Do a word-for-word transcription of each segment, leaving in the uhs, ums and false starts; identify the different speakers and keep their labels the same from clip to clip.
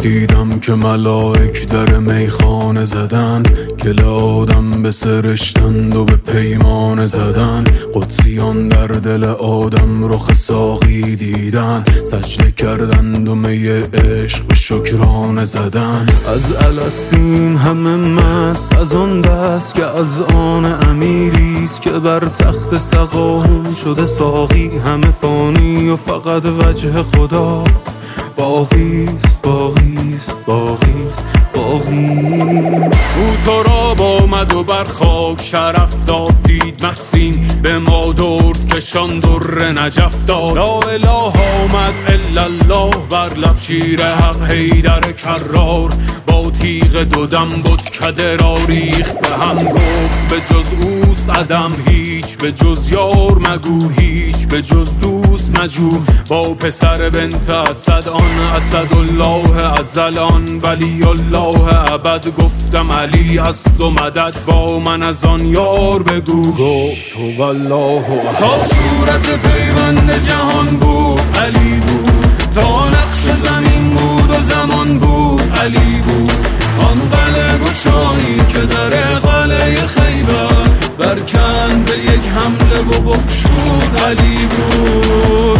Speaker 1: دیدم که ملائک در میخانه زدن، گل آدم به سرشتند و به پیمان زدن. قدسیان در دل آدم رخ ساقی دیدن، سجده کردند و می عشق به شکرانه زدن. از الستیم همه مست از آن دست که از آن امیریست که بر تخت سقاهم شده ساقی. همه فانی و فقط وجه خدا باقیست باقیست باقیست باقی. او تو را با آمد و بر خاک شرف داد، دید مسیم به ما درد کشان در نجف داد. لا اله آمد الا الله بر لب شیر حق حیدر کرار. با تیغ دو دم بتکده را ریخت به هم، گفت به جز اوست عدم هیچ، به جز یار مگو هیچ، به جز دوست مجو. با پسر بنت اسد آن اسدالله ازلان ولی الله ابد. گفتم علی است و مدد با من از آن یار بگو. گفت هو الله تا صورت پیوند جهان بود علی بود، تا نقش زمین بود و زمان بود علی بود. آن قلعه گشایی که در قلعه خیبر برکند به یک حمله و بخشود علی بود.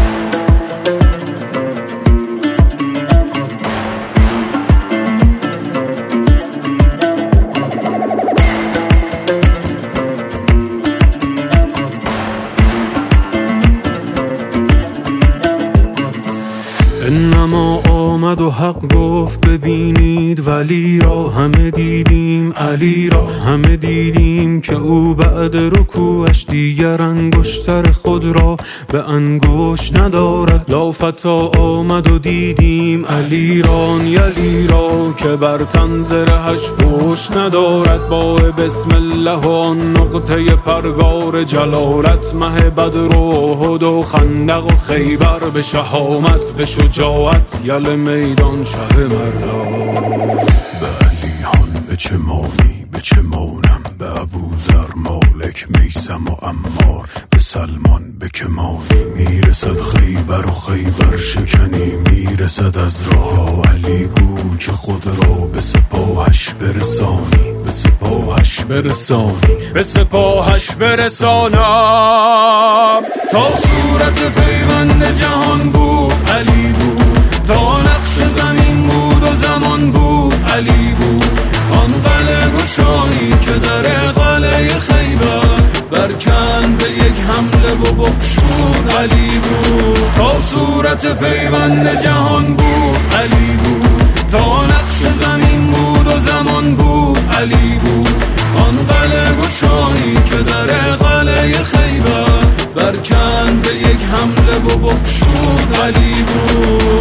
Speaker 1: انما آمد و حق گفت ببینید ولی را. همه دیدیم علی را، همه دیدیم که او بعد رکوعش دیگر انگشتر خود را به انگشت ندارد. لافتا آمد و دیدیم علی را یلی را که بر تن زرهش پشت ندارد. با بسم الله و آن نقطه پرگار جلالت، مه بدر و احد و خندق و خیبر به شهامت به شجاعت یل میدان شه مردان. به علیان به چه مانی به چه مانم، به ابوذر مالک میثم و عمار، به سلمان به که مانی. میرسد خیبر و خیبر شکنی میرسد از راه. علی گو که خود را به سپاهش برسانی، به سپاهش برسانی، به سپاهش برسانم. تا صورت پیوند جهان بود علی بود، تا نقش زمین بود و زمان بود علی بود. آن قلعه گشایی که در قلعه خیبر برکند به یک حمله و بخشود علی بود. تا صورت پیوند جهان بود علی بود، تا نقش زمین بود و زمان بود علی بود. آن قلعه گشایی که در قلعه خیبر برکند به یک حمله و بخشود علی بود.